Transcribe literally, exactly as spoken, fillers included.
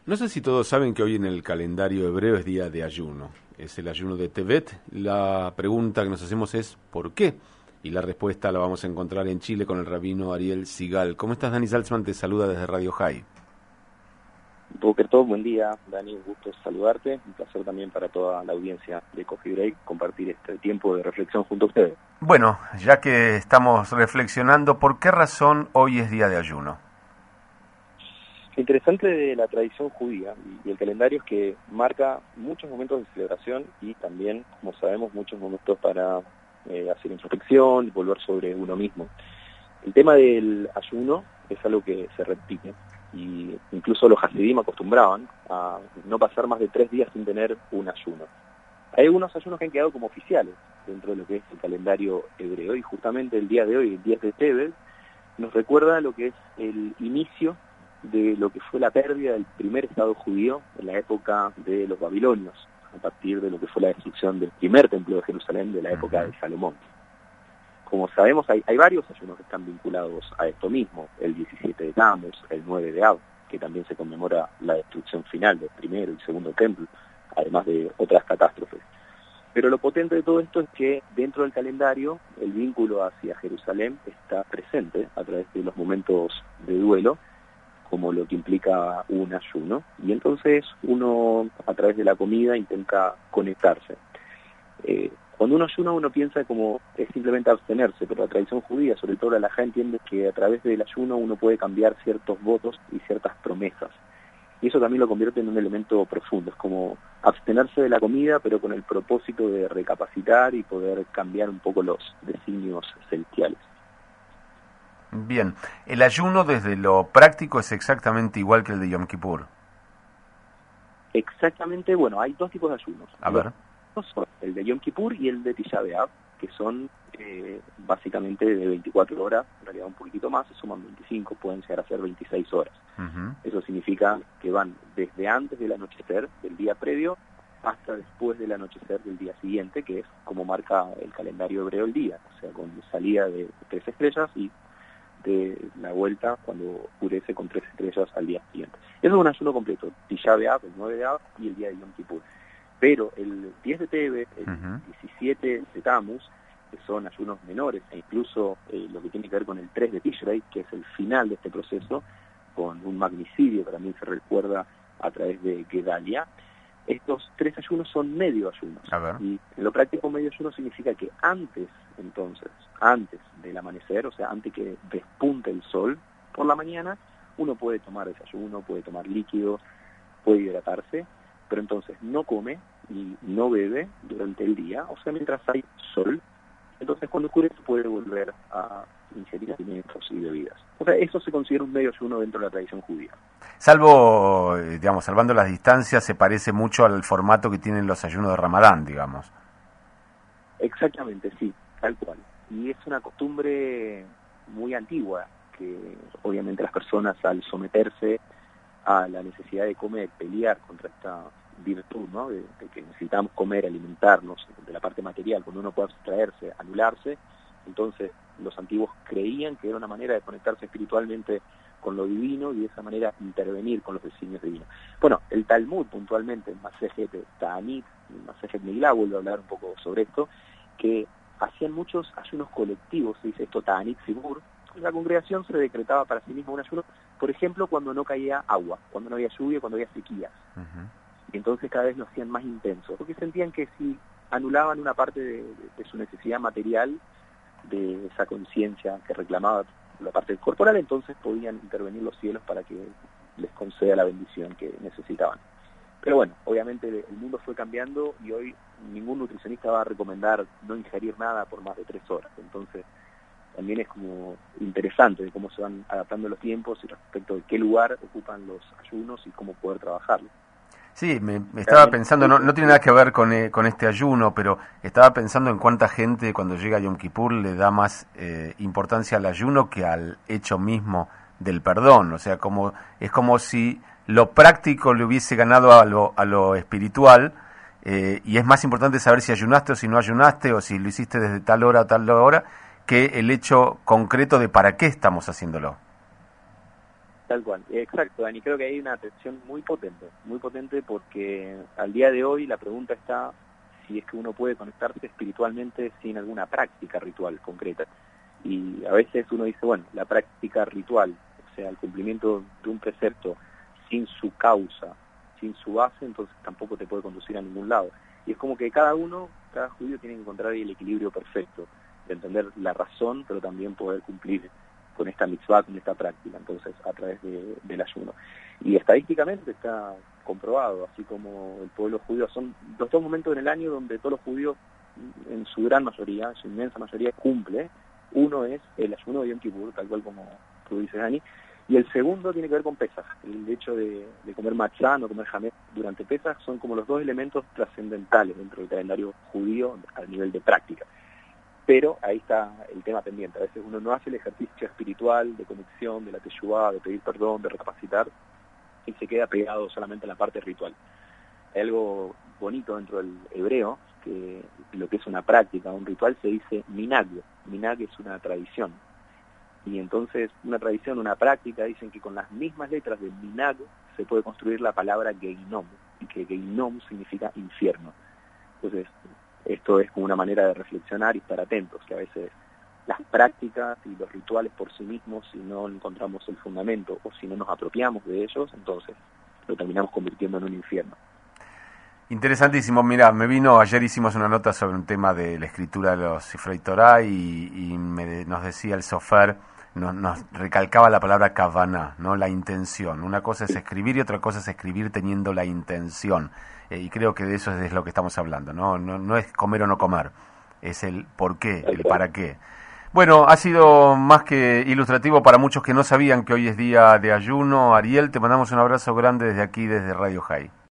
No sé si todos saben que hoy en el calendario hebreo es día de ayuno. Es el ayuno de Tevet. La pregunta que nos hacemos es ¿por qué? Y la respuesta la vamos a encontrar en Chile con el rabino Ariel Sigal. ¿Cómo estás, Dani Salzman? Te saluda desde Radio High. Boker Tov, buen día, Dani, un gusto saludarte, un placer también para toda la audiencia de Coffee Break compartir este tiempo de reflexión junto a ustedes. Bueno, ya que estamos reflexionando, ¿por qué razón hoy es día de ayuno? Lo interesante de la tradición judía y el calendario es que marca muchos momentos de celebración y también, como sabemos, muchos momentos para eh, hacer introspección y volver sobre uno mismo. El tema del ayuno es algo que se repite. Y incluso los hasidim acostumbraban a no pasar más de tres días sin tener un ayuno. Hay algunos ayunos que han quedado como oficiales dentro de lo que es el calendario hebreo, y justamente el día de hoy, el diez de Tevet, nos recuerda lo que es el inicio de lo que fue la pérdida del primer estado judío en la época de los babilonios, a partir de lo que fue la destrucción del primer templo de Jerusalén de la época de Salomón. Como sabemos, hay, hay varios ayunos que están vinculados a esto mismo, el diecisiete de Tammuz, el nueve de Av, que también se conmemora la destrucción final del primero y segundo templo, además de otras catástrofes. Pero lo potente de todo esto es que dentro del calendario el vínculo hacia Jerusalén está presente a través de los momentos de duelo, como lo que implica un ayuno, y entonces uno a través de la comida intenta conectarse. Eh, Cuando uno ayuna, uno piensa como es simplemente abstenerse, pero la tradición judía, sobre todo la halajá, entiende que a través del ayuno uno puede cambiar ciertos votos y ciertas promesas. Y eso también lo convierte en un elemento profundo. Es como abstenerse de la comida, pero con el propósito de recapacitar y poder cambiar un poco los designios celestiales. Bien, el ayuno desde lo práctico es exactamente igual que el de Yom Kippur. Exactamente, bueno, hay dos tipos de ayunos. A ver. Son el de Yom Kippur y el de Tisha B'Av, que son eh, básicamente de veinticuatro horas, en realidad un poquitito más, se suman veinticinco, pueden llegar a ser veintiséis horas. Uh-huh. Eso significa que van desde antes del anochecer del día previo hasta después del anochecer del día siguiente, que es como marca el calendario hebreo el día, o sea, con salida de tres estrellas y de la vuelta cuando oscurece con tres estrellas al día siguiente. Eso es un ayuno completo, Tisha B'Av, el nueve de Av y el día de Yom Kippur. Pero el diez de Tevet, el uh-huh. diecisiete de Tammuz, que son ayunos menores, e incluso eh, lo que tiene que ver con el tres de Tishrei, que es el final de este proceso, con un magnicidio que también se recuerda a través de Gedalia, estos tres ayunos son medio ayunos. A ver. Y en lo práctico, medio ayuno significa que antes, entonces, antes del amanecer, o sea, antes que despunte el sol por la mañana, uno puede tomar desayuno, puede tomar líquidos, puede hidratarse, pero entonces no come y no bebe durante el día, o sea, mientras hay sol, entonces cuando oscurece puede volver a ingerir alimentos y bebidas. O sea, eso se considera un medio ayuno dentro de la tradición judía. Salvo, digamos, salvando las distancias, se parece mucho al formato que tienen los ayunos de Ramadán, digamos. Exactamente, sí, tal cual. Y es una costumbre muy antigua, que obviamente las personas al someterse a la necesidad de comer, pelear contra esta virtud, ¿no? De, de que necesitamos comer, alimentarnos, de la parte material, cuando uno puede abstraerse, anularse, entonces los antiguos creían que era una manera de conectarse espiritualmente con lo divino y de esa manera intervenir con los designios divinos. Bueno, el Talmud puntualmente, en Masejet Ta'anit, en Masejet Megilá, vuelve a hablar un poco sobre esto, que hacían muchos ayunos colectivos, se dice esto Ta'anit Sibur. La congregación se decretaba para sí misma un ayuno, por ejemplo, cuando no caía agua, cuando no había lluvia, cuando había sequías. Uh-huh. Y entonces cada vez lo hacían más intenso, porque sentían que si anulaban una parte de, de, de su necesidad material, de esa conciencia que reclamaba la parte corporal, entonces podían intervenir los cielos para que les conceda la bendición que necesitaban. Pero bueno, obviamente el mundo fue cambiando y hoy ningún nutricionista va a recomendar no ingerir nada por más de tres horas. Entonces también es como interesante de cómo se van adaptando los tiempos y respecto de qué lugar ocupan los ayunos y cómo poder trabajarlo. Sí, me, me estaba pensando, no, no tiene nada que ver con, eh, con este ayuno, pero estaba pensando en cuánta gente cuando llega a Yom Kippur le da más eh, importancia al ayuno que al hecho mismo del perdón. O sea, como es como si lo práctico le hubiese ganado a lo, a lo espiritual, eh, y es más importante saber si ayunaste o si no ayunaste, o si lo hiciste desde tal hora a tal hora, que el hecho concreto de para qué estamos haciéndolo. Tal cual, exacto, Dani. Creo que hay una atención muy potente, muy potente porque al día de hoy la pregunta está si es que uno puede conectarse espiritualmente sin alguna práctica ritual concreta. Y a veces uno dice, bueno, la práctica ritual, o sea, el cumplimiento de un precepto sin su causa, sin su base, entonces tampoco te puede conducir a ningún lado. Y es como que cada uno, cada judío tiene que encontrar ahí el equilibrio perfecto, de entender la razón, pero también poder cumplir con esta mitzvah, con esta práctica, entonces, a través de, del ayuno. Y estadísticamente está comprobado, así como el pueblo judío, son los dos momentos en el año donde todos los judíos, en su gran mayoría, en su inmensa mayoría, cumple. Uno es el ayuno de Yom Kippur, tal cual como tú dices, Dani, y el segundo tiene que ver con Pesaj. El hecho de, de comer matzá, no comer jamés durante Pesaj, son como los dos elementos trascendentales dentro del calendario judío a nivel de práctica. Pero ahí está el tema pendiente. A veces uno no hace el ejercicio espiritual de conexión, de la teshuvá, de pedir perdón, de recapacitar, y se queda pegado solamente a la parte ritual. Hay algo bonito dentro del hebreo, que lo que es una práctica, un ritual, se dice minag. Minag es una tradición. Y entonces una tradición, una práctica, dicen que con las mismas letras de minag se puede construir la palabra geinom, y que geinom significa infierno. Entonces, esto es como una manera de reflexionar y estar atentos, que a veces las prácticas y los rituales por sí mismos, si no encontramos el fundamento o si no nos apropiamos de ellos, entonces lo terminamos convirtiendo en un infierno. Interesantísimo. Mira, me vino, ayer hicimos una nota sobre un tema de la escritura de los Sifrei Torah y, y me, nos decía el Sofer, nos, nos recalcaba la palabra kavaná, ¿no? La intención. Una cosa es escribir y otra cosa es escribir teniendo la intención. Eh, y creo que de eso es de lo que estamos hablando, ¿no? No, no es comer o no comer, es el por qué, el para qué. Bueno, ha sido más que ilustrativo para muchos que no sabían que hoy es día de ayuno. Ariel, te mandamos un abrazo grande desde aquí, desde Radio High.